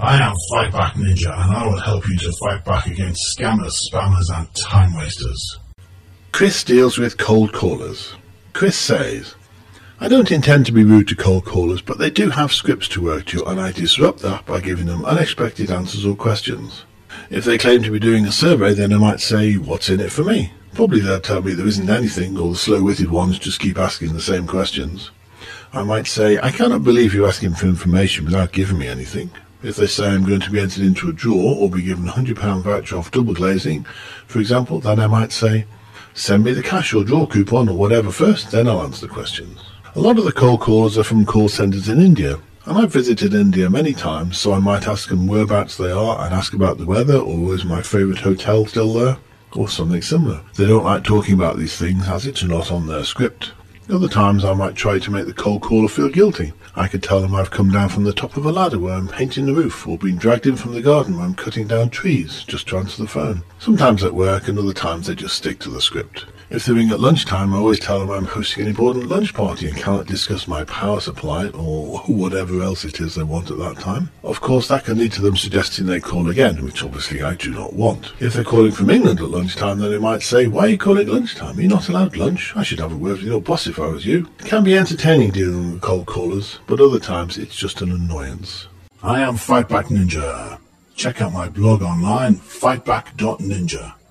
I am Fightback Ninja, and I will help you to fight back against scammers, spammers, and time wasters. Chris deals with cold callers. Chris says, I don't intend to be rude to cold callers, but they do have scripts to work to, and I disrupt that by giving them unexpected answers or questions. If they claim to be doing a survey, then I might say, what's in it for me? Probably they'll tell me there isn't anything, or the slow-witted ones just keep asking the same questions. I might say, I cannot believe you're asking for information without giving me anything. If they say I'm going to be entered into a draw or be given a £100 voucher off double glazing, for example, then I might say, send me the cash or draw coupon or whatever first, then I'll answer the questions. A lot of the cold callers are from call centres in India, and I've visited India many times, so I might ask them whereabouts they are and ask about the weather, or is my favourite hotel still there, or something similar. They don't like talking about these things as it's not on their script. Other times I might try to make the cold caller feel guilty. I could tell them I've come down from the top of a ladder where I'm painting the roof, or been dragged in from the garden where I'm cutting down trees just to answer the phone. Sometimes at work, and other times they just stick to the script. If they're ring at lunchtime, I always tell them I'm hosting an important lunch party and cannot discuss my power supply or whatever else it is they want at that time. Of course, that can lead to them suggesting they call again, which obviously I do not want. If they're calling from England at lunchtime, then they might say, why are you calling at lunchtime? Are you not allowed lunch? I should have a word with your boss if I was you. It can be entertaining dealing with cold callers, but other times it's just an annoyance. I am Fightback Ninja. Check out my blog online, fightback.ninja.